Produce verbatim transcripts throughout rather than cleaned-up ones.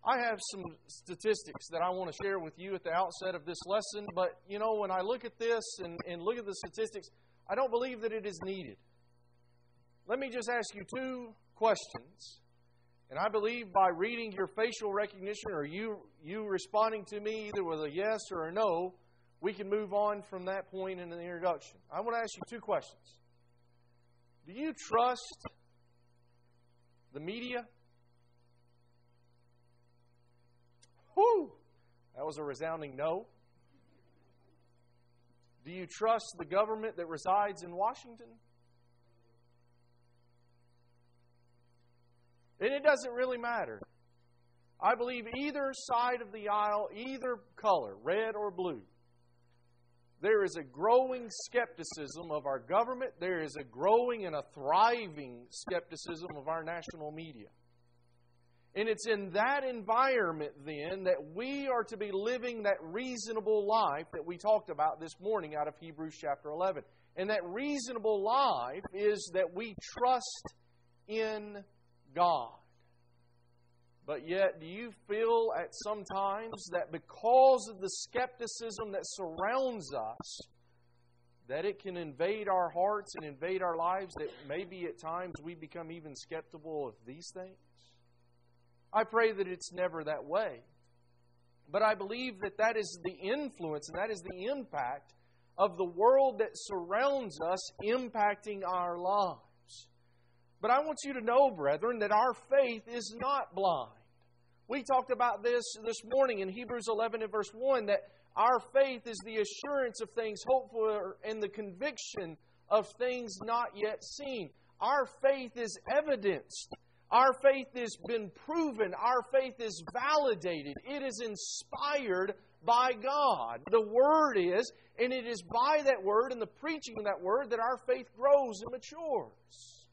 I have some statistics that I want to share with you at the outset of this lesson, but, you know, when I look at this and, and look at the statistics, I don't believe that it is needed. Let me just ask you two questions. And I believe by reading your facial recognition or you, you responding to me either with a yes or a no, we can move on from that point in the introduction. I want to ask you two questions. Do you trust the media? Whew! That was a resounding no. Do you trust the government that resides in Washington? And it doesn't really matter. I believe either side of the aisle, either color, red or blue, there is a growing skepticism of our government. There is a growing and a thriving skepticism of our national media. And it's in that environment, then, that we are to be living that reasonable life that we talked about this morning out of Hebrews chapter eleven. And that reasonable life is that we trust in God. But yet, do you feel at some times that because of the skepticism that surrounds us, that it can invade our hearts and invade our lives, that maybe at times we become even skeptical of these things? I pray that it's never that way. But I believe that that is the influence and that is the impact of the world that surrounds us impacting our lives. But I want you to know, brethren, that our faith is not blind. We talked about this this morning in Hebrews eleven and verse one, that our faith is the assurance of things hoped for and the conviction of things not yet seen. Our faith is evidenced. Our faith has been proven. Our faith is validated. It is inspired by God. The Word is, and it is by that Word and the preaching of that Word that our faith grows and matures.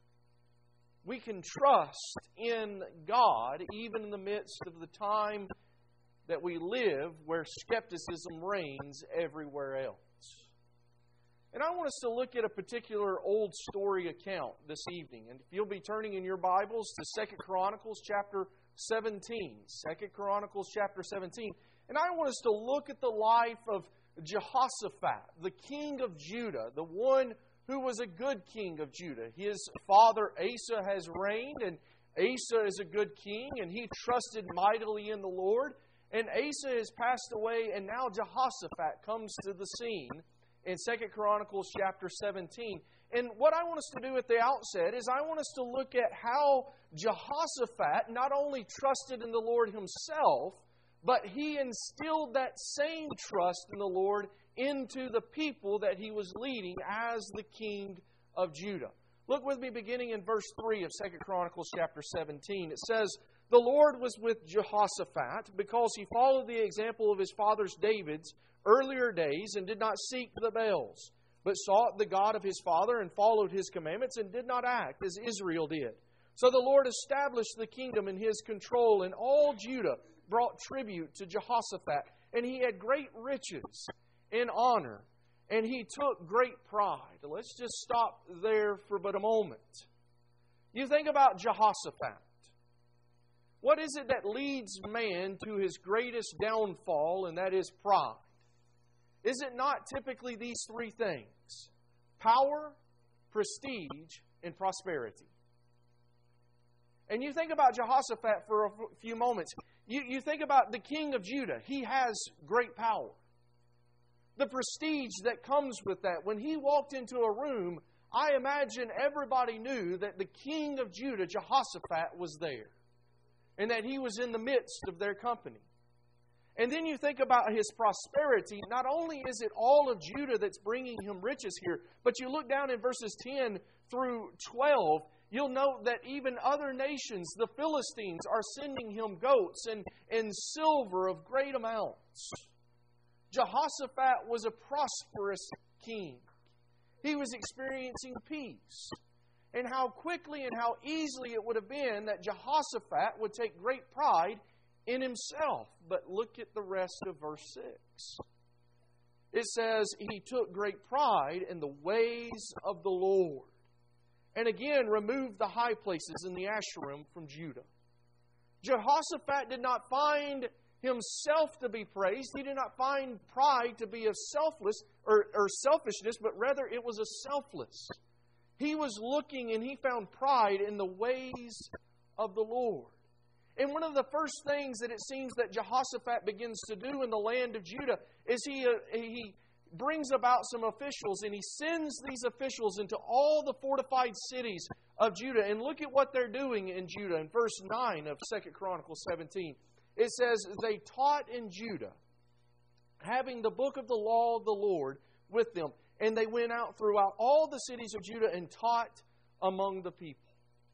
We can trust in God even in the midst of the time that we live where skepticism reigns everywhere else. And I want us to look at a particular old story account this evening. And if you'll be turning in your Bibles to Second Chronicles chapter seventeen. Second Chronicles chapter seventeen. And I want us to look at the life of Jehoshaphat, the king of Judah, the one who was a good king of Judah. His father Asa has reigned, and Asa is a good king, and he trusted mightily in the Lord. And Asa has passed away, and now Jehoshaphat comes to the scene in Second Chronicles chapter seventeen. And what I want us to do at the outset is I want us to look at how Jehoshaphat not only trusted in the Lord himself, but he instilled that same trust in the Lord into the people that he was leading as the king of Judah. Look with me beginning in verse three of Second Chronicles chapter seventeen. It says, "The Lord was with Jehoshaphat because he followed the example of his father's David's earlier days and did not seek the Baals, but sought the God of his father and followed his commandments and did not act as Israel did. So the Lord established the kingdom in his control, and all Judah brought tribute to Jehoshaphat, and he had great riches and honor, and he took great pride." Let's just stop there for but a moment. You think about Jehoshaphat. What is it that leads man to his greatest downfall, and that is pride? Is it not typically these three things? Power, prestige, and prosperity. And you think about Jehoshaphat for a few moments. You, you think about the king of Judah. He has great power. The prestige that comes with that. When he walked into a room, I imagine everybody knew that the king of Judah, Jehoshaphat, was there. And that he was in the midst of their company. And then you think about his prosperity. Not only is it all of Judah that's bringing him riches here, but you look down in verses ten through twelve, you'll note that even other nations, the Philistines, are sending him goats and, and silver of great amounts. Jehoshaphat was a prosperous king. He was experiencing peace. And how quickly and how easily it would have been that Jehoshaphat would take great pride in himself. But look at the rest of verse six. It says, "He took great pride in the ways of the Lord, and again removed the high places in the Asherim from Judah. Jehoshaphat did not find himself to be praised. He did not find pride to be a selfless or, or selfishness, but rather it was a selfless. He was looking and he found pride in the ways of the Lord. And one of the first things that it seems that Jehoshaphat begins to do in the land of Judah is he, uh, he brings about some officials, and he sends these officials into all the fortified cities of Judah. And look at what they're doing in Judah. In verse nine of Second Chronicles seventeen, it says, they taught in Judah, having the book of the law of the Lord with them. And they went out throughout all the cities of Judah and taught among the people.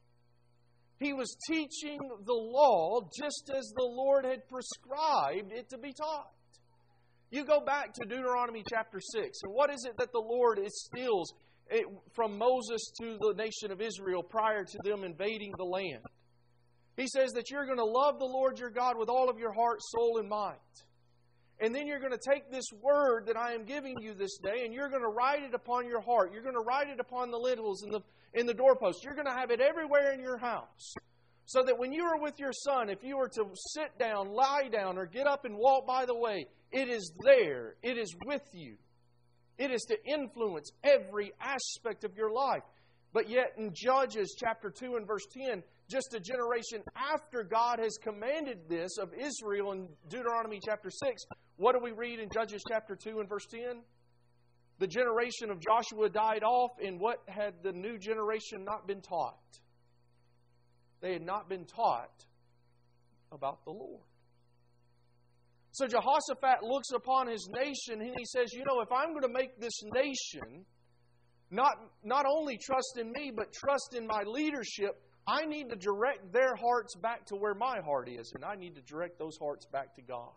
He was teaching the law just as the Lord had prescribed it to be taught. You go back to Deuteronomy chapter six, and what is it that the Lord instills from Moses to the nation of Israel prior to them invading the land? He says that you're going to love the Lord your God with all of your heart, soul, and mind. And then you're going to take this word that I am giving you this day, and you're going to write it upon your heart. You're going to write it upon the lintels and the, in the doorposts. You're going to have it everywhere in your house. So that when you are with your son, if you were to sit down, lie down, or get up and walk by the way, it is there. It is with you. It is to influence every aspect of your life. But yet in Judges chapter two and verse ten, just a generation after God has commanded this of Israel in Deuteronomy chapter six, what do we read in Judges chapter two and verse ten? The generation of Joshua died off, and what had the new generation not been taught? They had not been taught about the Lord. So Jehoshaphat looks upon his nation and he says, you know, if I'm going to make this nation not, not only trust in me, but trust in my leadership, I need to direct their hearts back to where my heart is, and I need to direct those hearts back to God.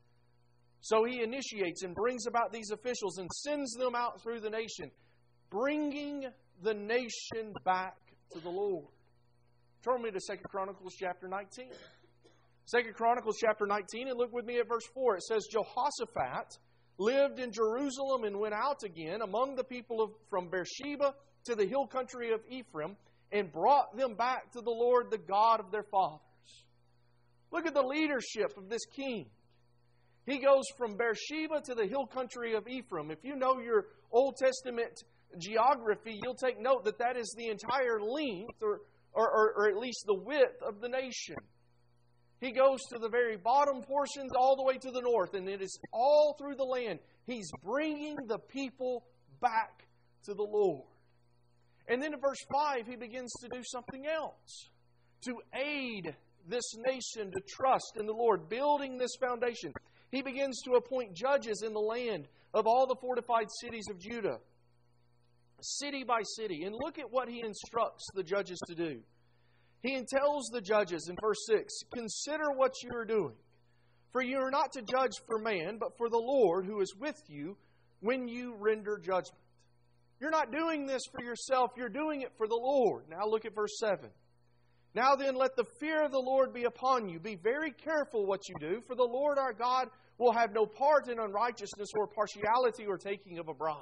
So he initiates and brings about these officials and sends them out through the nation, bringing the nation back to the Lord. Turn me to Second Chronicles chapter nineteen. Second Chronicles chapter nineteen, and look with me at verse four. It says, Jehoshaphat lived in Jerusalem and went out again among the people of, from Beersheba to the hill country of Ephraim, and brought them back to the Lord, the God of their fathers. Look at the leadership of this king. He goes from Beersheba to the hill country of Ephraim. If you know your Old Testament geography, you'll take note that that is the entire length, or, or, or, or at least the width of the nation. He goes to the very bottom portions all the way to the north, and it is all through the land. He's bringing the people back to the Lord. And then in verse five, he begins to do something else to aid this nation to trust in the Lord, building this foundation. He begins to appoint judges in the land of all the fortified cities of Judah, city by city. And look at what he instructs the judges to do. He tells the judges in verse six, consider what you are doing, for you are not to judge for man, but for the Lord who is with you when you render judgment. You're not doing this for yourself, you're doing it for the Lord. Now look at verse seven. Now then, let the fear of the Lord be upon you. Be very careful what you do, for the Lord our God will have no part in unrighteousness or partiality or taking of a bribe.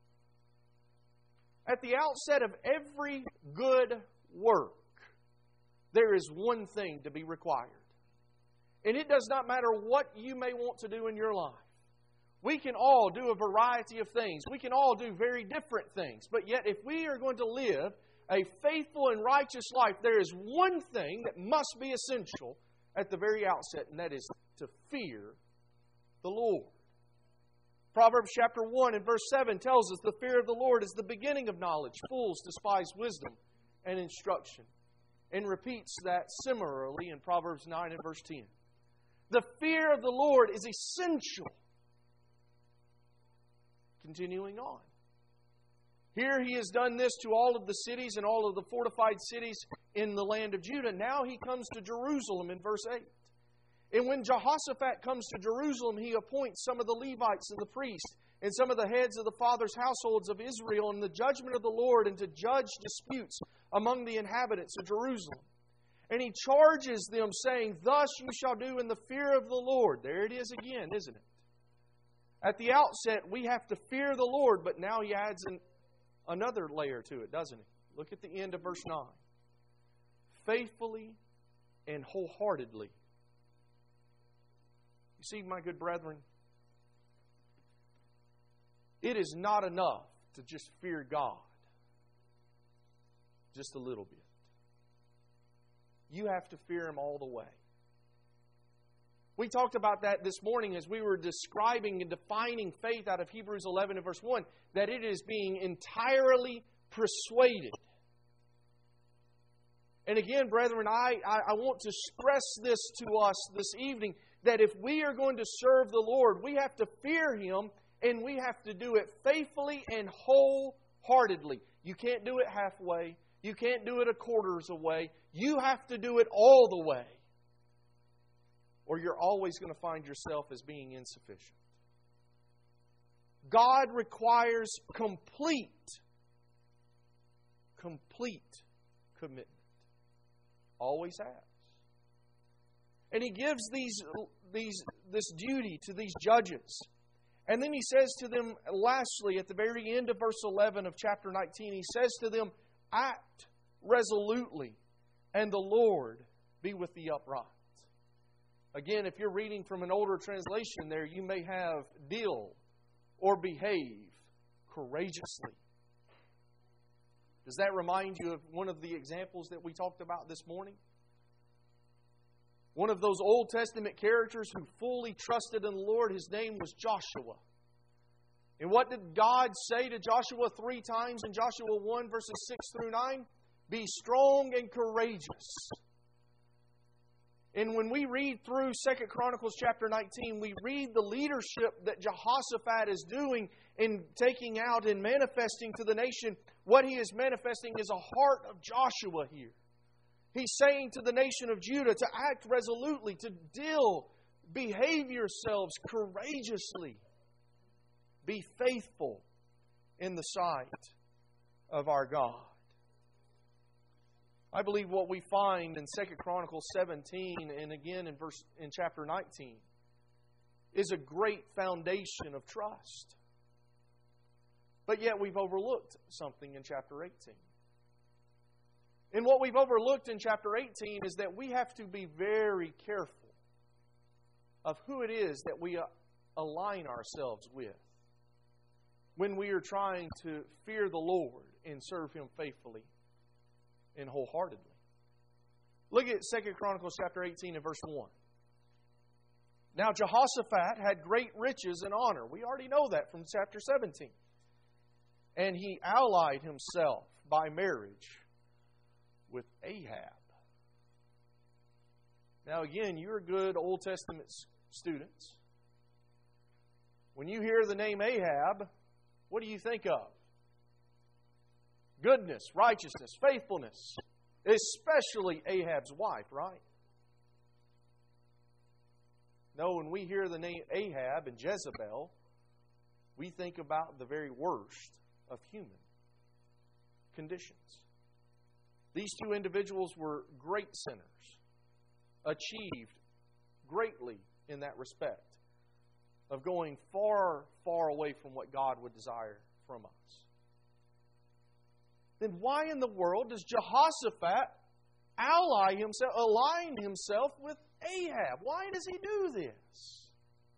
At the outset of every good work, there is one thing to be required. And it does not matter what you may want to do in your life. We can all do a variety of things. We can all do very different things. But yet, if we are going to live a faithful and righteous life, there is one thing that must be essential at the very outset, and that is to fear the Lord. Proverbs chapter one and verse seven tells us the fear of the Lord is the beginning of knowledge. Fools despise wisdom and instruction. And repeats that similarly in Proverbs nine and verse ten. The fear of the Lord is essential. Continuing on. Here he has done this to all of the cities and all of the fortified cities in the land of Judah. Now he comes to Jerusalem in verse eight. And when Jehoshaphat comes to Jerusalem, he appoints some of the Levites and the priests and some of the heads of the fathers' households of Israel in the judgment of the Lord and to judge disputes among the inhabitants of Jerusalem. And he charges them, saying, thus you shall do in the fear of the Lord. There it is again, isn't it? At the outset, we have to fear the Lord, but now he adds an, another layer to it, doesn't he? Look at the end of verse nine. Faithfully and wholeheartedly. You see, my good brethren, it is not enough to just fear God just a little bit. You have to fear Him all the way. We talked about that this morning as we were describing and defining faith out of Hebrews eleven and verse one, that it is being entirely persuaded. And again, brethren, I, I, I want to stress this to us this evening, that if we are going to serve the Lord, we have to fear Him, and we have to do it faithfully and wholeheartedly. You can't do it halfway. You can't do it a quarters away. You have to do it all the way, or you're always going to find yourself as being insufficient. God requires complete, complete commitment. Always has. And He gives these, these, this duty to these judges. And then He says to them, lastly, at the very end of verse eleven of chapter nineteen, He says to them, act resolutely, and the Lord be with the upright. Again, if you're reading from an older translation there, you may have deal or behave courageously. Does that remind you of one of the examples that we talked about this morning? One of those Old Testament characters who fully trusted in the Lord, his name was Joshua. And what did God say to Joshua three times in Joshua one, verses six through nine? Be strong and courageous. And when we read through Second Chronicles chapter nineteen, we read the leadership that Jehoshaphat is doing in taking out and manifesting to the nation. What he is manifesting is a heart of Joshua here. He's saying to the nation of Judah to act resolutely, to deal, behave yourselves courageously. Be faithful in the sight of our God. I believe what we find in Second Chronicles seventeen and again in verse in chapter nineteen is a great foundation of trust. But yet we've overlooked something in chapter eighteen. And what we've overlooked in chapter eighteen is that we have to be very careful of who it is that we align ourselves with when we are trying to fear the Lord and serve Him faithfully and wholeheartedly. Look at Second Chronicles chapter eighteen and verse one. Now Jehoshaphat had great riches and honor. We already know that from chapter seventeen. And he allied himself by marriage with Ahab. Now again, you're good Old Testament students. When you hear the name Ahab, what do you think of? Goodness, righteousness, faithfulness. Especially Ahab's wife, right? No, when we hear the name Ahab and Jezebel, we think about the very worst of human conditions. These two individuals were great sinners, achieved greatly in that respect of going far, far away from what God would desire from us. Then why in the world does Jehoshaphat ally himself, align himself with Ahab? Why does he do this?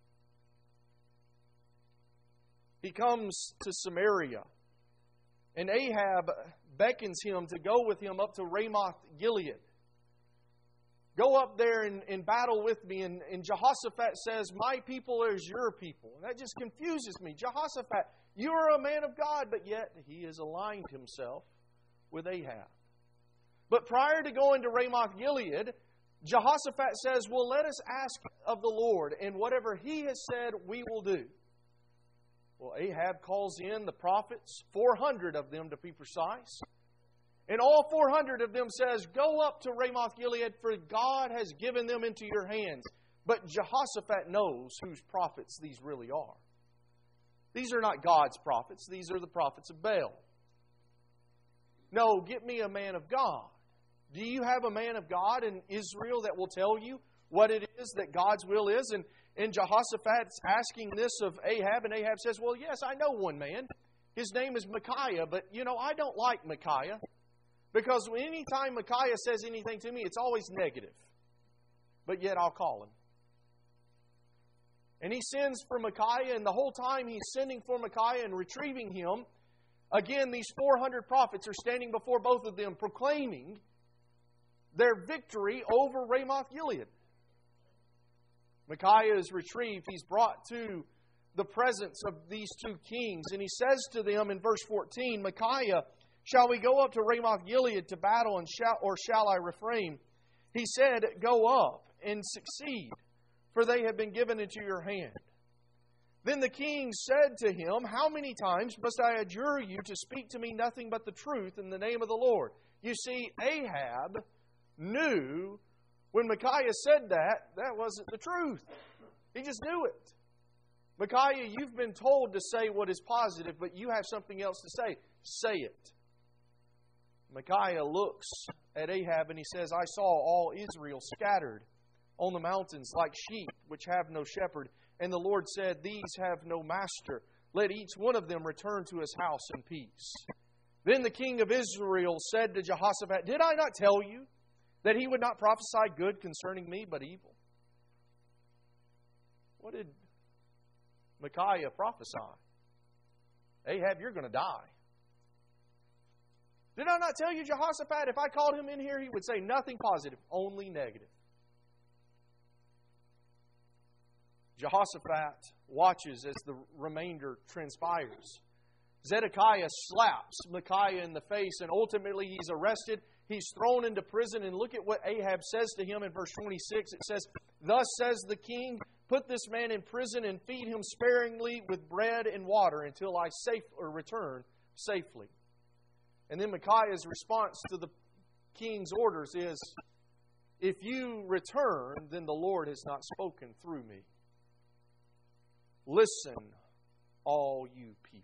He comes to Samaria, and Ahab beckons him to go with him up to Ramoth Gilead. Go up there and, and battle with me. And, and Jehoshaphat says, my people is your people. And that just confuses me. Jehoshaphat, you are a man of God, but yet he has aligned himself with Ahab. But prior to going to Ramoth Gilead, Jehoshaphat says, well, let us ask of the Lord, and whatever He has said, we will do. Well, Ahab calls in the prophets, four hundred of them to be precise. And all four hundred of them says, go up to Ramoth Gilead, for God has given them into your hands. But Jehoshaphat knows whose prophets these really are. These are not God's prophets. These are the prophets of Baal. No, get me a man of God. Do you have a man of God in Israel that will tell you what it is that God's will is? And, and Jehoshaphat's asking this of Ahab, and Ahab says, well, yes, I know one man. His name is Micaiah, but, you know, I don't like Micaiah. Because any time Micaiah says anything to me, it's always negative. but yet I'll call him. And he sends for Micaiah, and the whole time he's sending for Micaiah and retrieving him, again, these four hundred prophets are standing before both of them, proclaiming their victory over Ramoth-Gilead. Micaiah is retrieved. He's brought to the presence of these two kings. And he says to them in verse fourteen, Micaiah, shall we go up to Ramoth-Gilead to battle, and shall, or shall I refrain? He said, go up and succeed, for they have been given into your hand. Then the king said to him, how many times must I adjure you to speak to me nothing but the truth in the name of the Lord? You see, Ahab knew when Micaiah said that, that wasn't the truth. He just knew it. Micaiah, you've been told to say what is positive, but you have something else to say. Say it. Micaiah looks at Ahab and he says, I saw all Israel scattered on the mountains like sheep which have no shepherd. And the Lord said, these have no master. Let each one of them return to his house in peace. Then the king of Israel said to Jehoshaphat, did I not tell you that he would not prophesy good concerning me, but evil? What did Micaiah prophesy? Ahab, you're going to die. Did I not tell you, Jehoshaphat, if I called him in here, he would say nothing positive, only negative. Jehoshaphat watches as the remainder transpires. Zedekiah slaps Micaiah in the face, and ultimately he's arrested. He's thrown into prison, and look at what Ahab says to him in verse twenty-six. It says, thus says the king, put this man in prison and feed him sparingly with bread and water until I safe or return safely. And then Micaiah's response to the king's orders is, if you return, then the Lord has not spoken through me. Listen, all you people.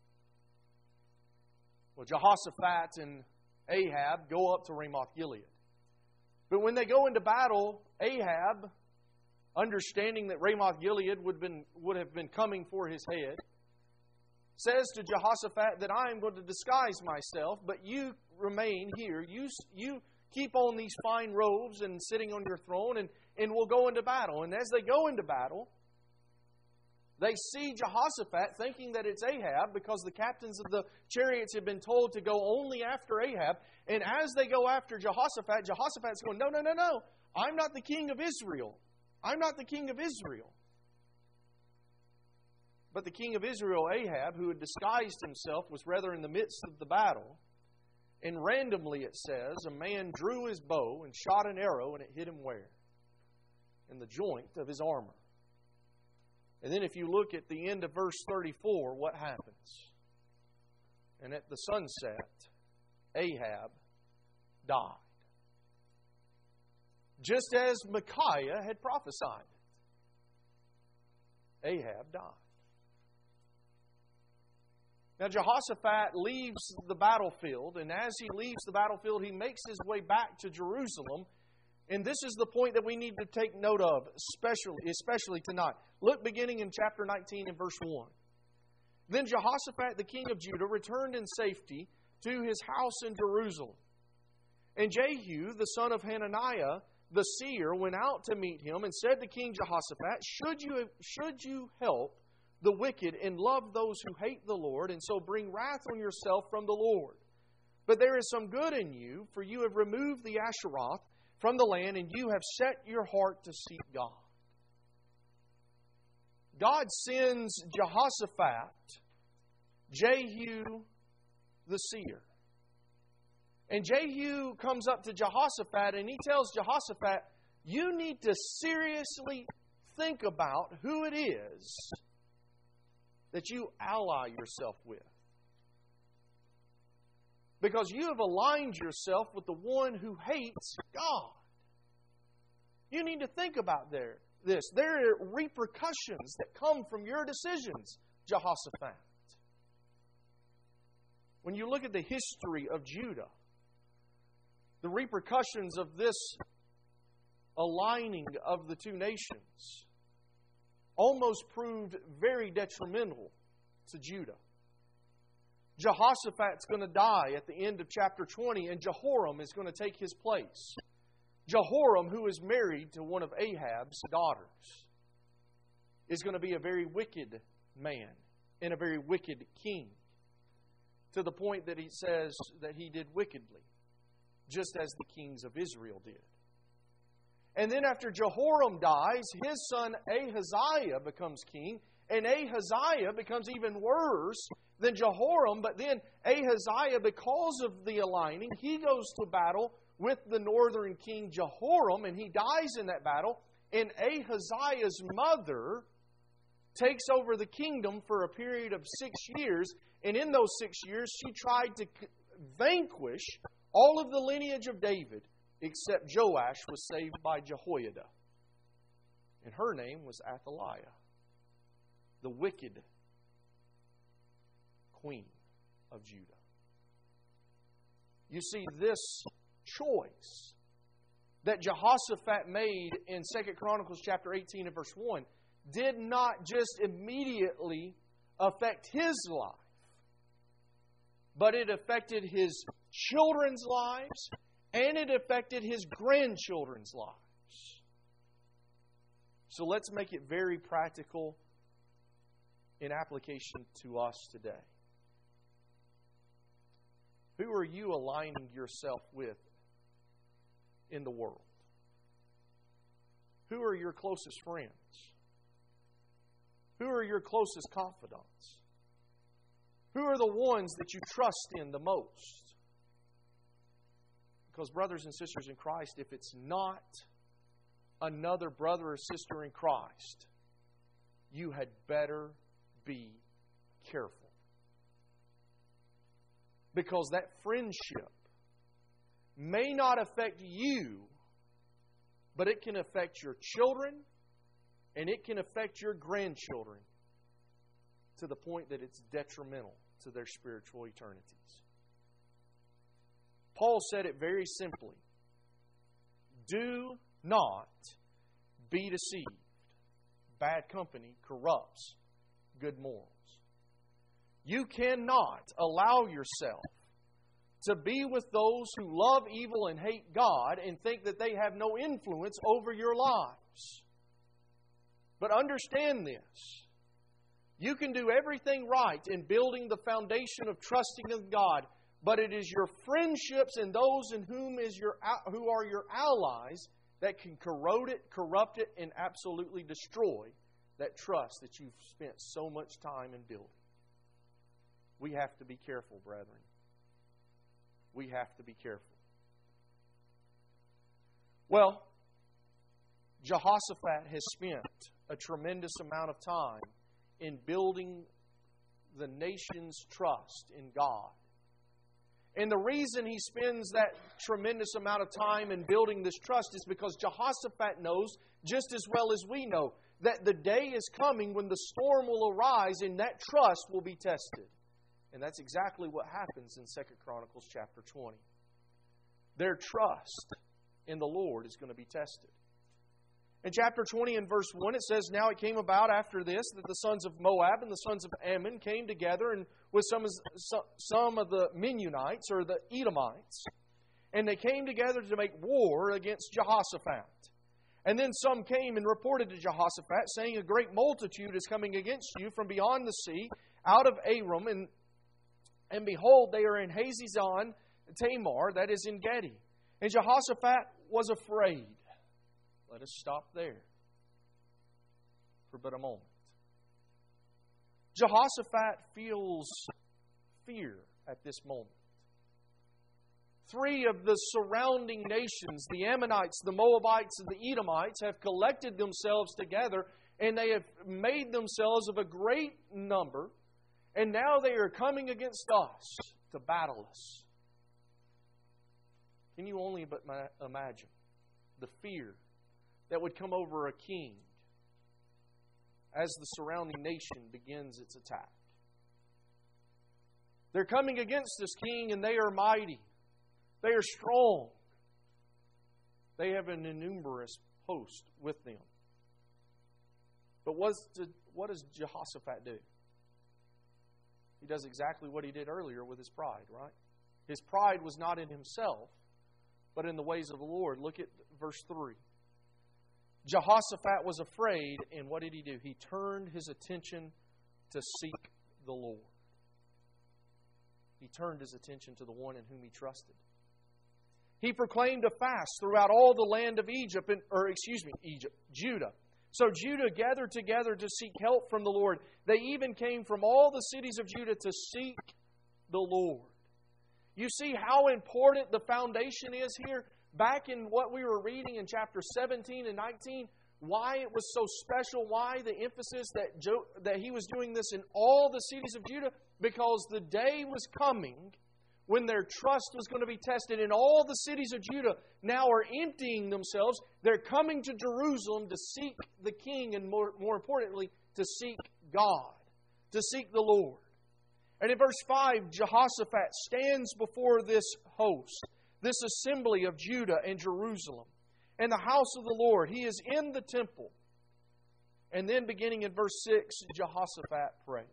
Well, Jehoshaphat and Ahab go up to Ramoth-Gilead. But when they go into battle, Ahab, understanding that Ramoth-Gilead would, been, would have been coming for his head, says to Jehoshaphat that I am going to disguise myself, but you remain here. You, you keep on these fine robes and sitting on your throne, and, and we'll go into battle. And as they go into battle, they see Jehoshaphat thinking that it's Ahab because the captains of the chariots have been told to go only after Ahab. And as they go after Jehoshaphat, Jehoshaphat's going, no, no, no, no. I'm not the king of Israel. I'm not the king of Israel. But the king of Israel, Ahab, who had disguised himself, was rather in the midst of the battle. And randomly, it says, a man drew his bow and shot an arrow, and it hit him where? In the joint of his armor. And then if you look at the end of verse thirty-four, what happens? And at the sunset, Ahab died. Just as Micaiah had prophesied. Ahab died. Now Jehoshaphat leaves the battlefield, and as he leaves the battlefield, he makes his way back to Jerusalem. And this is the point that we need to take note of, especially, especially tonight. Look beginning in chapter nineteen and verse one. Then Jehoshaphat, the king of Judah, returned in safety to his house in Jerusalem. And Jehu, the son of Hananiah, the seer, went out to meet him and said to King Jehoshaphat, Should you, should you help the wicked and love those who hate the Lord, and so bring wrath on yourself from the Lord? But there is some good in you, for you have removed the Asheroth from the land, and you have set your heart to seek God. God sends Jehoshaphat, Jehu the seer. And Jehu comes up to Jehoshaphat and he tells Jehoshaphat, you need to seriously think about who it is that you ally yourself with. Because you have aligned yourself with the one who hates God. You need to think about there, this. There are repercussions that come from your decisions, Jehoshaphat. When you look at the history of Judah, the repercussions of this aligning of the two nations almost proved very detrimental to Judah. Jehoshaphat's going to die at the end of chapter twenty, and Jehoram is going to take his place. Jehoram, who is married to one of Ahab's daughters, is going to be a very wicked man and a very wicked king, to the point that he says that he did wickedly, just as the kings of Israel did. And then after Jehoram dies, his son Ahaziah becomes king, and Ahaziah becomes even worse than Jehoram. But then Ahaziah, because of the aligning, he goes to battle with the northern king Jehoram, and he dies in that battle. And Ahaziah's mother takes over the kingdom for a period of six years. And in those six years, she tried to vanquish all of the lineage of David, except Joash was saved by Jehoiada. And her name was Athaliah, the wicked queen of Judah. You see, this choice that Jehoshaphat made in Second Chronicles chapter eighteen and verse one did not just immediately affect his life, but it affected his children's lives, and it affected his grandchildren's lives. So let's make it very practical in application to us today. Who are you aligning yourself with in the world? Who are your closest friends? Who are your closest confidants? Who are the ones that you trust in the most? Because, brothers and sisters in Christ, if it's not another brother or sister in Christ, you had better be careful. Because that friendship may not affect you, but it can affect your children, and it can affect your grandchildren to the point that it's detrimental to their spiritual eternities. Paul said it very simply. Do not be deceived. Bad company corrupts good morals. You cannot allow yourself to be with those who love evil and hate God and think that they have no influence over your lives. But understand this. You can do everything right in building the foundation of trusting in God, but it is your friendships and those in whom is your who are your allies that can corrode it, corrupt it, and absolutely destroy that trust that you've spent so much time in building. We have to be careful, brethren. We have to be careful. Well, Jehoshaphat has spent a tremendous amount of time in building the nation's trust in God. And the reason he spends that tremendous amount of time in building this trust is because Jehoshaphat knows, just as well as we know, that the day is coming when the storm will arise and that trust will be tested. And that's exactly what happens in Second Chronicles chapter twenty. Their trust in the Lord is going to be tested. In chapter twenty and verse one it says, Now it came about after this that the sons of Moab and the sons of Ammon came together and with some, some of the Mennonites or the Edomites. And they came together to make war against Jehoshaphat. And then some came and reported to Jehoshaphat, saying, A great multitude is coming against you from beyond the sea, out of Aram, and, and behold, they are in Hazazon Tamar, that is in Gedi. And Jehoshaphat was afraid. Let us stop there for but a moment. Jehoshaphat feels fear at this moment. Three of the surrounding nations, the Ammonites, the Moabites, and the Edomites, have collected themselves together and they have made themselves of a great number, and now they are coming against us to battle us. Can you only but imagine the fear that would come over a king as the surrounding nation begins its attack? They're coming against this king, and they are mighty. They are strong. They have an innumerous host with them. But what's the, what does Jehoshaphat do? He does exactly what he did earlier with his pride, right? His pride was not in himself, but in the ways of the Lord. Look at verse three. Jehoshaphat was afraid, and what did he do? He turned his attention to seek the Lord. He turned his attention to the one in whom he trusted. He proclaimed a fast throughout all the land of Egypt, and, or excuse me, Egypt, Judah. So Judah gathered together to seek help from the Lord. They even came from all the cities of Judah to seek the Lord. You see how important the foundation is here? Back in what we were reading in chapter seventeen and nineteen, why it was so special, why the emphasis that, Jo- that he was doing this in all the cities of Judah, because the day was coming when their trust was going to be tested, and all the cities of Judah now are emptying themselves. They're coming to Jerusalem to seek the King, and more, more importantly, to seek God, to seek the Lord. And in verse five, Jehoshaphat stands before this host, this assembly of Judah and Jerusalem, and the house of the Lord. He is in the temple. And then beginning in verse six, Jehoshaphat prays.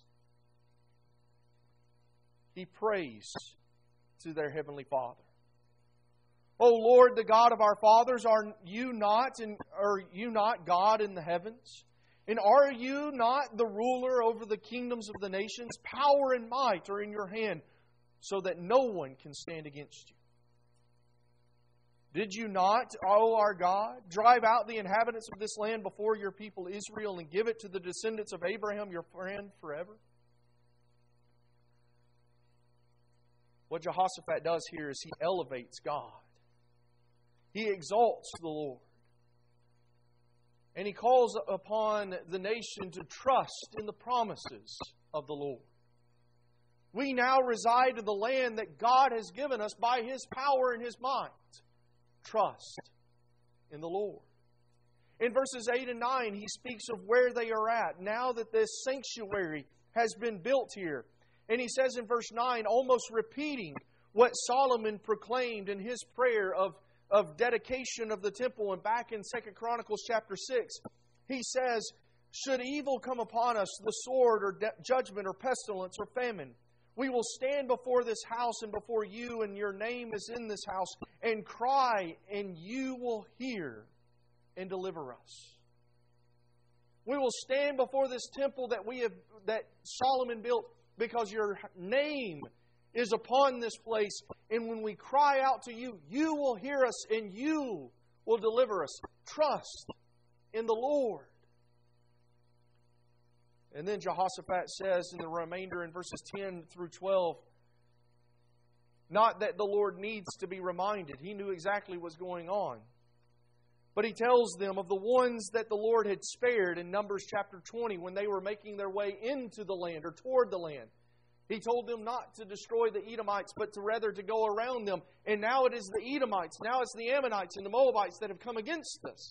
He prays to their heavenly Father. O Lord, the God of our fathers, are you not, in, are you not God in the heavens? And are you not the ruler over the kingdoms of the nations? Power and might are in your hand, so that no one can stand against you. Did you not, O our God, drive out the inhabitants of this land before your people Israel and give it to the descendants of Abraham, your friend, forever? What Jehoshaphat does here is he elevates God. He exalts the Lord. And he calls upon the nation to trust in the promises of the Lord. We now reside in the land that God has given us by His power and His might. Trust in the Lord. In verses eight and nine, he speaks of where they are at now that this sanctuary has been built here. And he says in verse nine, almost repeating what Solomon proclaimed in his prayer of, of dedication of the temple. And back in Second Chronicles chapter six, he says, should evil come upon us, the sword or de- judgment or pestilence or famine, we will stand before this house and before you, and your name is in this house, and cry, and you will hear and deliver us. We will stand before this temple that we have that Solomon built, because your name is upon this place. And when we cry out to you, you will hear us and you will deliver us. Trust in the Lord. And then Jehoshaphat says in the remainder in verses ten through twelve, not that the Lord needs to be reminded. He knew exactly what's going on. But he tells them of the ones that the Lord had spared in Numbers chapter twenty when they were making their way into the land or toward the land. He told them not to destroy the Edomites, but to rather to go around them. And now it is the Edomites, now it's the Ammonites and the Moabites that have come against us.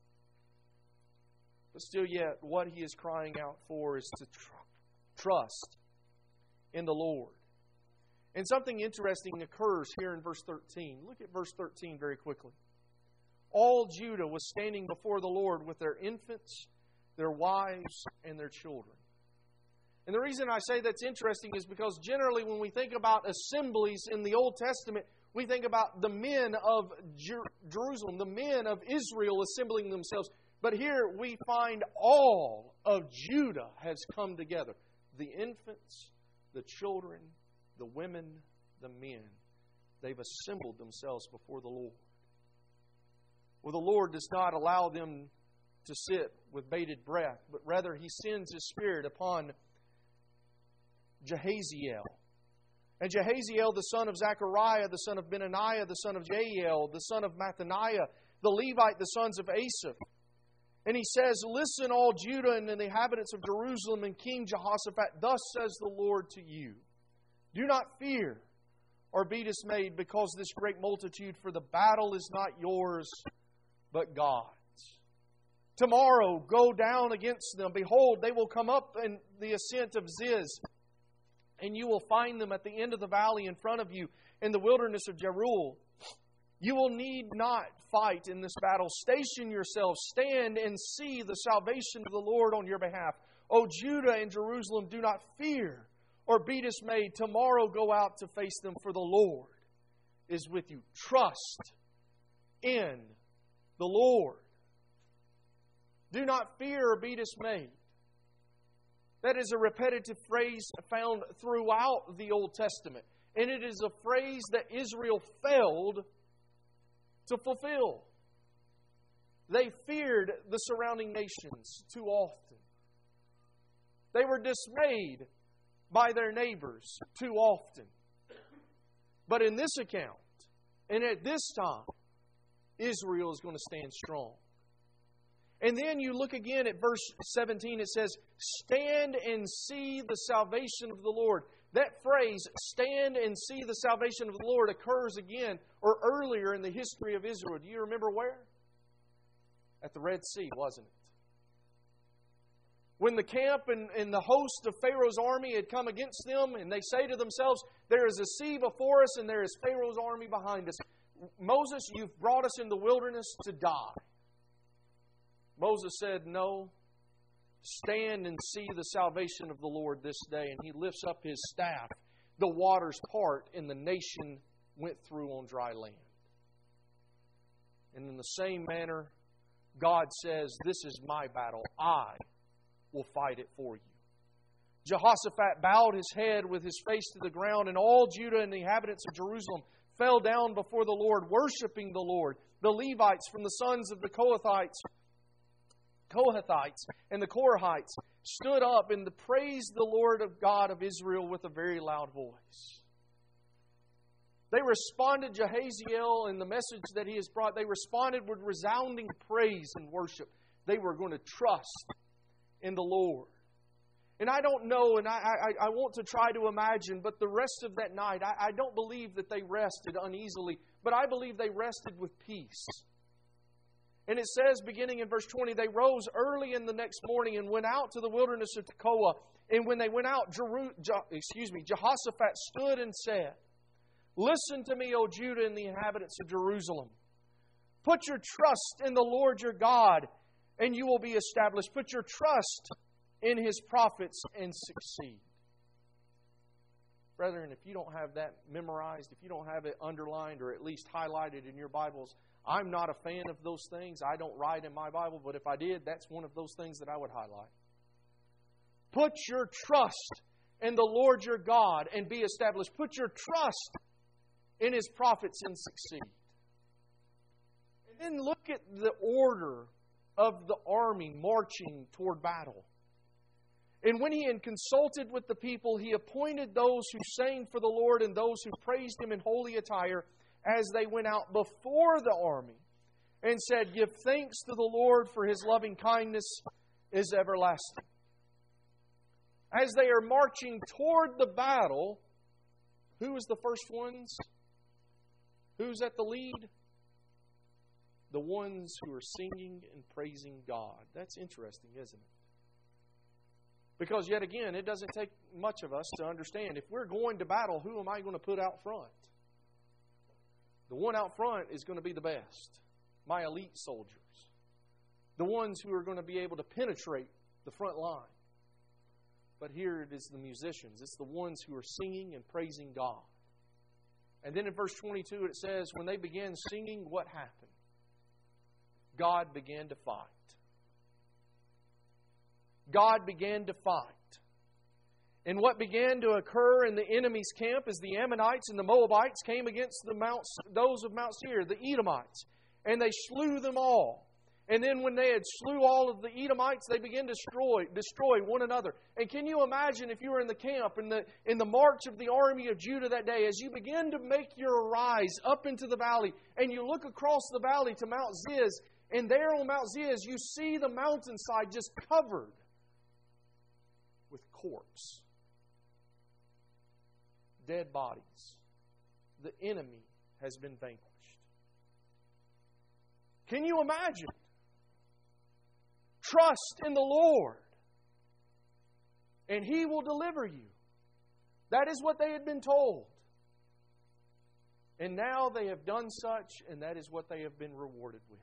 But still yet, what he is crying out for is to tr- trust in the Lord. And something interesting occurs here in verse thirteen. Look at verse thirteen very quickly. All Judah was standing before the Lord with their infants, their wives, and their children. And the reason I say that's interesting is because generally when we think about assemblies in the Old Testament, we think about the men of Jer- Jerusalem, the men of Israel assembling themselves. But here we find all of Judah has come together. The infants, the children, the women, the men. They've assembled themselves before the Lord. Well, the Lord does not allow them to sit with bated breath, but rather He sends His Spirit upon Jehaziel. And Jehaziel, the son of Zechariah, the son of Benaniah, the son of Jael, the son of Mathaniah, the Levite, the sons of Asaph. And he says, listen, all Judah and the inhabitants of Jerusalem and King Jehoshaphat, thus says the Lord to you, do not fear or be dismayed because this great multitude, for the battle is not yours, but God's. Tomorrow go down against them. Behold, they will come up in the ascent of Ziz, and you will find them at the end of the valley in front of you in the wilderness of Jeruel. You will need not fight in this battle. Station yourselves, stand and see the salvation of the Lord on your behalf. O Judah and Jerusalem, do not fear or be dismayed. Tomorrow go out to face them, for the Lord is with you. Trust in the Lord. Do not fear or be dismayed. That is a repetitive phrase found throughout the Old Testament. And it is a phrase that Israel failed to fulfill. They feared the surrounding nations too often. They were dismayed by their neighbors too often. But in this account, and at this time, Israel is going to stand strong. And then you look again at verse seventeen, it says, "Stand and see the salvation of the Lord." That phrase, "stand and see the salvation of the Lord," occurs again or earlier in the history of Israel. Do you remember where? At the Red Sea, wasn't it? When the camp and, and the host of Pharaoh's army had come against them, and they say to themselves, "There is a sea before us and there is Pharaoh's army behind us. Moses, you've brought us in the wilderness to die." Moses said, "No, stand and see the salvation of the Lord this day." And he lifts up his staff. The waters part, and the nation went through on dry land. And in the same manner, God says, "This is my battle. I will fight it for you." Jehoshaphat bowed his head with his face to the ground, and all Judah and the inhabitants of Jerusalem fell down before the Lord, worshiping the Lord. The Levites from the sons of the Kohathites Kohathites and the Korahites stood up and praised the Lord of God of Israel with a very loud voice. They responded, Jehaziel and the message that he has brought, they responded with resounding praise and worship. They were going to trust in the Lord. And I don't know, and I, I, I want to try to imagine, but the rest of that night, I, I don't believe that they rested uneasily, but I believe they rested with peace. And it says, beginning in verse twenty, they rose early in the next morning and went out to the wilderness of Tekoa. And when they went out, Jeru- Je- excuse me, Jehoshaphat stood and said, "Listen to me, O Judah and the inhabitants of Jerusalem. Put your trust in the Lord your God, and you will be established. Put your trust in His prophets and succeed." Brethren, if you don't have that memorized, if you don't have it underlined or at least highlighted in your Bibles, I'm not a fan of those things. I don't write in my Bible, but if I did, that's one of those things that I would highlight. Put your trust in the Lord your God and be established. Put your trust in His prophets and succeed. And then look at the order of the army marching toward battle. And when he had consulted with the people, he appointed those who sang for the Lord and those who praised Him in holy attire as they went out before the army, and said, "Give thanks to the Lord, for His loving kindness is everlasting." As they are marching toward the battle, who is the first ones? Who's at the lead? The ones who are singing and praising God. That's interesting, isn't it? Because yet again, it doesn't take much of us to understand. If we're going to battle, who am I going to put out front? The one out front is going to be the best. My elite soldiers. The ones who are going to be able to penetrate the front line. But here it is the musicians. It's the ones who are singing and praising God. And then in verse twenty-two it says, when they began singing, what happened? God began to fight. God began to fight. And what began to occur in the enemy's camp is the Ammonites and the Moabites came against the Mount, those of Mount Seir, the Edomites, and they slew them all. And then when they had slew all of the Edomites, they began to destroy, destroy one another. And can you imagine if you were in the camp, in the, in the march of the army of Judah that day, as you begin to make your rise up into the valley, and you look across the valley to Mount Ziz, and there on Mount Ziz, you see the mountainside just covered with corpse. Dead bodies. The enemy has been vanquished. Can you imagine? Trust in the Lord, and He will deliver you. That is what they had been told. And now they have done such, and that is what they have been rewarded with.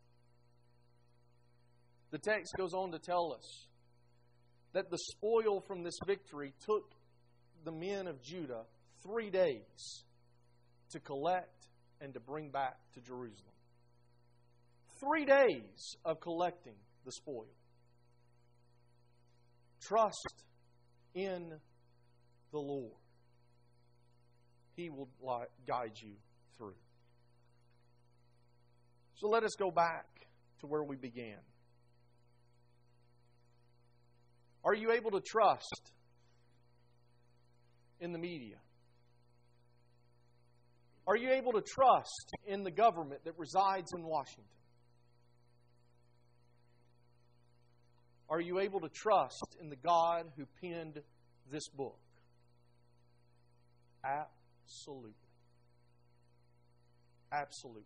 The text goes on to tell us that the spoil from this victory took the men of Judah three days to collect and to bring back to Jerusalem. Three days of collecting the spoil. Trust in the Lord. He will guide you through. So let us go back to where we began. Are you able to trust in the media? Are you able to trust in the government that resides in Washington? Are you able to trust in the God who penned this book? Absolutely. Absolutely.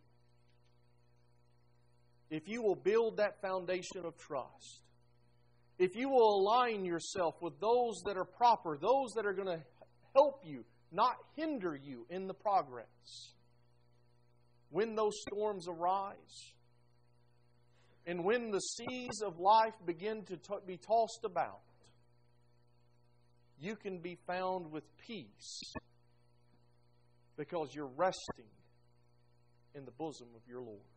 If you will build that foundation of trust, if you will align yourself with those that are proper, those that are going to help you, not hinder you in the progress, when those storms arise, and when the seas of life begin to t- be tossed about, you can be found with peace because you're resting in the bosom of your Lord.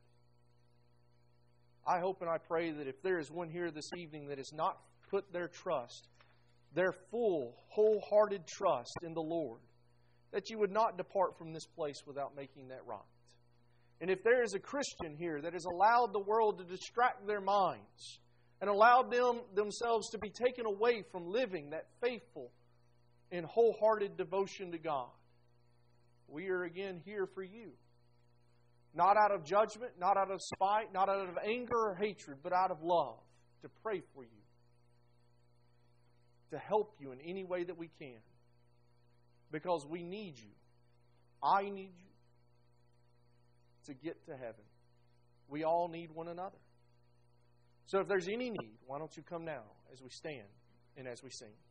I hope and I pray that if there is one here this evening that has not put their trust, their full, wholehearted trust in the Lord, that you would not depart from this place without making that right. And if there is a Christian here that has allowed the world to distract their minds and allowed them themselves to be taken away from living that faithful and wholehearted devotion to God, we are again here for you. Not out of judgment, not out of spite, not out of anger or hatred, but out of love, to pray for you, to help you in any way that we can. Because we need you. I need you to get to heaven. We all need one another. So if there's any need, why don't you come now as we stand and as we sing.